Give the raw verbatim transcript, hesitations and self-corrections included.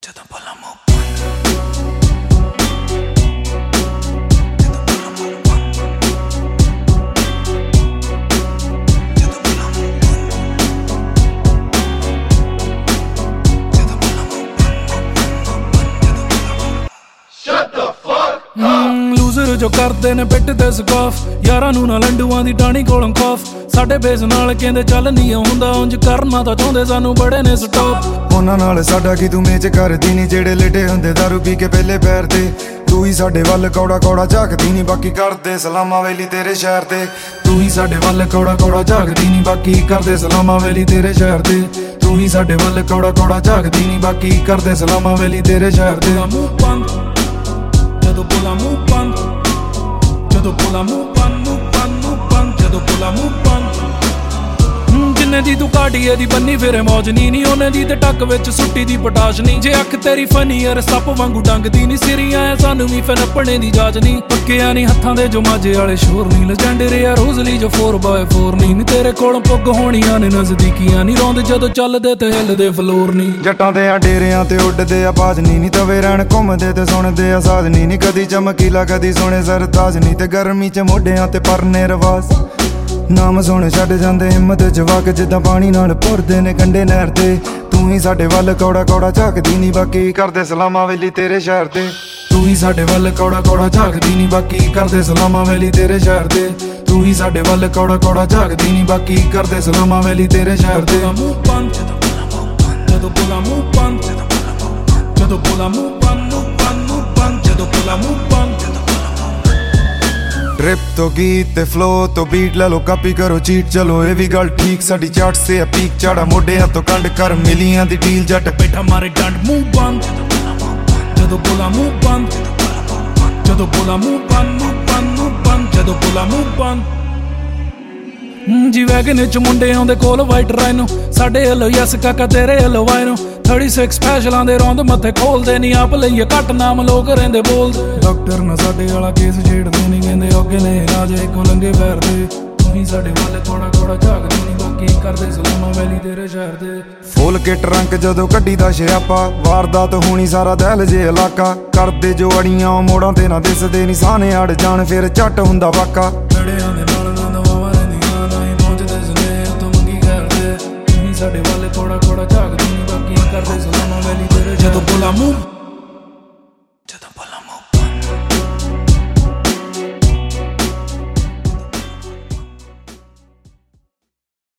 ਜਦੋਂ ਬੋਲਾਂ ਮੂੰਹ ਬੰਦ, ਜਦੋਂ ਬੋਲਾਂ ਮੂੰਹ ਬੰਦ, ਜਦੋਂ ਬੋਲਾਂ ਮੂੰਹ ਬੰਦ, ਜਦੋਂ ਬੋਲਾਂ ਮੂੰਹ ਬੰਦ, Shut the fuck ਹਮ ਲੂਜ਼ਰ ਜੋ ਕਰਦੇ ਨੇ ਪਿੱਟ ਤੇ ਸਕਾਫ, ਯਾਰਾਂ ਨੂੰ ਨਾ ਲੰਡੂਆਂ ਦੀ ਟਾਣੀ ਕੋਲੋਂ ਖੌਫ। ਸਾਡੇ ਬੇਸ ਨਾਲ ਕਹਿੰਦੇ ਚੱਲ ਨਹੀਂ ਹੁੰਦਾ, ਉਂਝ ਕਰਨਾ ਤਾਂ ਚਾਹੁੰਦੇ ਸਾਨੂੰ ਬੜੇ ਨੇ ਸਟਾਪ। ਉਹਨਾਂ ਨਾਲ ਸਾਡਾ ਕੀ ਤੂੰ ਮੇਚ ਕਰਦੀ ਨੀ, ਜਿਹੜੇ ਲੇਟੇ ਹੁੰਦੇ ਦਾਰੂ ਪੀ ਕੇ ਪਹਿਲੇ ਪੈਰ ਤੇ। ਤੂੰ ਹੀ ਸਾਡੇ ਵੱਲ ਕੌੜਾ ਕੌੜਾ ਝਾਕਦੀ ਨੀ, ਬਾਕੀ ਕਰਦੇ ਸਲਾਮਾਂ ਵੇਲੀ ਤੇਰੇ ਸ਼ਹਿਰ ਤੇ। ਤੂੰ ਹੀ ਸਾਡੇ ਵੱਲ ਕੌੜਾ ਕੌੜਾ ਝਾਕਦੀ ਨੀ, ਬਾਕੀ ਕਰਦੇ ਸਲਾਮਾਂ ਵੇਲੀ ਤੇਰੇ ਸ਼ਹਿਰ ਤੇ। ਤੂੰ ਹੀ ਸਾਡੇ ਵੱਲ ਕੌੜਾ ਕੌੜਾ ਝਾਕਦੀ ਨੀ, ਬਾਕੀ ਕਰਦੇ ਸਲਾਮਾਂ ਵੇਲੀ ਤੇਰੇ ਸ਼ਹਿਰ ਤੇ। ਮੂੰਹ ਬੰਦ ਜਦੋਂ ਬੋਲਾਂ ਮੂੰਹ ਬੰਦ, ਜਦੋਂ ਬੋਲਾਂ ਮੂੰਹ ਬੰਦ, ਮੂੰਹ ਬੰਦ, ਮੂੰਹ ਬੰਦ, ਜਦੋਂ ਬੋਲਾਂ ਮੂੰਹ ਬੰਦ। ਜਿੰਨੇ ਦੀ ਤੂੰ ਕਾਟੀਏ ਦੀ ਬੰਨੀ ਫਿਰੇ ਮੌਜ ਨੀ ਨੀ, ਉਹਨੇ ਦੀ ਤੇ ਟੱਕ ਵਿੱਚ ਸੁੱਟੀ ਦੀ ਪਟਾਸ਼ ਨੀ। ਜੇ ਅੱਖ ਤੇਰੀ ਫਨੀ ਯਾਰ ਸੱਪ ਵਾਂਗੂ ਡੰਗਦੀ ਨੀ, ਸਿਰੀਆਂ ਐ ਸਾਨੂੰ ਵੀ ਫਿਰ ਨੱਪਣੇ ਦੀ ਜਾਚ ਨੀ। ਪੱਕਿਆ ਨੀ ਹੱਥਾਂ ਦੇ ਜੋ ਮਾਝੇ ਵਾਲੇ ਸ਼ੋਰ ਨੀ, ਲੈਜੈਂਡਰੀ ਆ ਰੋਜ਼ਲੀ ਜੋ ਫੋਰ ਬਾਏ ਫੋਰ ਨੀ। ਨੀ ਤੇਰੇ ਕੋਲ ਪੁੱਗ ਹੋਣੀਆਂ ਨੇ ਨਜ਼ਦੀਕੀਆਂ ਨੀ, ਰੌਂਦ ਜਦੋਂ ਚੱਲਦੇ ਤੇ ਹਿੱਲਦੇ ਫਲੋਰ ਨੀ। ਜੱਟਾਂ ਦੇ ਆ ਡੇਰਿਆਂ ਤੇ ਉੱਡਦੇ ਆ ਬਾਜ ਨੀ, ਨੀ ਤਵੇ ਰਹਿਣ ਘੁੰਮਦੇ ਤੇ ਸੁਣਦੇ ਆ ਸਾਜ਼ ਨੀ। ਨੀ ਕਦੀ ਚਮਕੀਲਾ ਕਦੀ ਸੋਹਣੇ ਸਰਤਾਜ ਨੀ, ਤੇ ਗਰਮੀ ਚ ਮੋਢਿਆਂ ਤੇ ਪਰਨੇ ਰਵਾਜ਼। ਨਾਮ ਸੁਣ ਛੱਡ ਜਾਂਦੇ ਹਿੰਮਤ ਜਵਾਕ, ਜਿੱਦਾਂ ਪਾਣੀ ਨਾਲ ਭੁਰਦੇ ਨੇ ਕੰਢੇ ਨਹਿਰ ਤੇ। ਤੂੰ ਹੀ ਸਾਡੇ ਵੱਲ ਕੌੜਾ ਕੌੜਾ ਝਾਕਦੀ ਨੀ, ਬਾਕੀ ਕਰਦੇ ਸਲਾਮਾਂ ਵੇਲੀ ਤੇਰੇ ਸ਼ਹਿਰ ਤੇ। ਤੂੰ ਹੀ ਸਾਡੇ ਵੱਲ ਕੌੜਾ ਕੌੜਾ ਝਾਕਦੀ ਨੀ, ਬਾਕੀ ਕਰਦੇ ਸਲਾਮਾਂ ਵੇਲੀ ਤੇਰੇ ਸ਼ਹਿਰ ਤੇ। ਤੂੰ ਹੀ ਸਾਡੇ ਵੱਲ ਕੌੜਾ ਕੌੜਾ ਝਾਕਦੀ ਨੀ, ਬਾਕੀ ਕਰਦੇ ਸਲਾਮਾਂ ਵੇਲੀ ਤੇਰੇ ਸ਼ਹਿਰ ਤੇ। ਮੂੰਹ ਬੰਦ ਜਦੋਂ ਬੋਲਾਂ ਮੂੰਹ ਬੰਦ, ਜਦੋਂ ਬੋਲਾਂ ਮੂੰਹ ਬੰਦ, ਮੂੰਹ ਬੰਦ, ਮੂੰਹ ਬੰਦ, ਜਦੋਂ ਬੋਲਾਂ ਮੂੰਹ ਬੰਦ। ਡ੍ਰਿਪ ਤੋਂ ਗੀਤ ਤੇ ਫਲੋ ਤੋਂ ਬੀਟ ਲੈ ਲੋ, ਕਾਪੀ ਕਰੋ ਚੀਟ ਚਲੋ ਇਹ ਵੀ ਗੱਲ ਠੀਕ। ਸਾਡੀ ਚਾਟ ਸੇ ਆ ਪੀਕ ਚਾੜਾ, ਮੋਢਿਆਂ ਤੋਂ ਕੰਡ ਕਰ ਮਿਲੀਆਂ ਦੀ ਡੀਲ। ਜੱਟ ਬੈਠਾ ਮਾਰੇ ਡੰਡ ਮੂੰਹ ਬੰਦ, ਜਦੋਂ ਬੋਲਾਂ ਮੂੰਹ ਬੰਦ, ਜਦੋਂ ਬੋਲਾਂ ਮੂੰਹ ਬੰਦ, ਮੂੰਹ ਬੰਦ, ਮੂੰਹ ਬੰਦ, ਜਦੋਂ ਬੋਲਾਂ ਮੂੰਹ ਬੰਦ। ਜੀ ਵੈਗਨ ਚ ਮੁੰਡੇ ਆਉਂਦੇ ਕੋਲ ਵਾਈਟ ਰਾਈਨੋ, ਸਾਡੇ ਵੱਲੋਂ ਯਸ ਕਾਕਾ ਤੇਰੇ ਵੱਲੋਂ ਵਾਇਨੋ। ਛੱਤੀ ਸਪੈਸ਼ਲਾਂ ਦੇ ਰੌਂਦ ਮੱਥੇ ਖੋਲਦੇ ਨੀ, ਆਪ ਲਈਏ ਘੱਟ ਨਾਮ ਲੋਕ ਰਹਿੰਦੇ ਬੋਲਦੇ। ਡਾਕਟਰ ਨਾ ਸਾਡੇ ਵਾਲਾ ਕੇਸ ਛੇੜਦੇ ਨੀ, ਕਹਿੰਦੇ ਅੱਗੇ ਨੇ ਰਾਜੇ ਇੱਕੋ ਲੰਗੇ ਫਿਰਦੇ। ਤੂੰ ਹੀ ਸਾਡੇ ਵੱਲ ਕੋੜਾ ਕੋੜਾ ਝਾਕਦੀ ਨੀ, ਬਾਕੀ ਕਰਦੇ ਸਲਾਮਾਂ ਵੈਲੀ ਤੇਰੇ ਸ਼ਹਿਰ ਦੇ। ਫੁੱਲ ਕੇ ਟਰੰਕ ਜਦੋਂ ਕੱਢੀ ਦਾ ਸ਼ਿਆਪਾ, ਵਾਰਦਾਤ ਹੋਣੀ ਸਾਰਾ ਦਹਿਲ ਜੇ ਇਲਾਕਾ। ਕਰਦੇ ਜੋ ਅੜੀਆਂ ਉਹ ਮੋੜਾਂ ਤੇ ਨਾ ਦਿਸਦੇ ਨੀ, ਸਾਹਨੇ ਅੜ ਜਾਣ ਫਿਰ ਝੱਟ ਹੁੰਦਾ ਵਾਕਾ। ਲੜਿਆਂ ਦੇ ਨਾਲ ਨਾ ਦਵਾਵਾਂ ਰਹਿੰਦੀਆਂ, ਨਾ ਹੀ ਪਹੁੰਚਦੇ ਸੁਨੇ ਉੱਤੋਂ ਮੰਗੀ ਕਰਦੇ। ਤੂੰ ਹੀ ਸਾਡੇ ਵੱਲ ਕੋੜਾ ਕੋੜਾ ਝਾਕਦੀ ਨੀ, ਬਾਕੀ ਕਰਦੇ ਸਲਾਮਾਂ ਵੈਲੀ ਤੇਰੇ। ਜਦੋਂ ਬੋਲਾਂ ਮੂੰਹ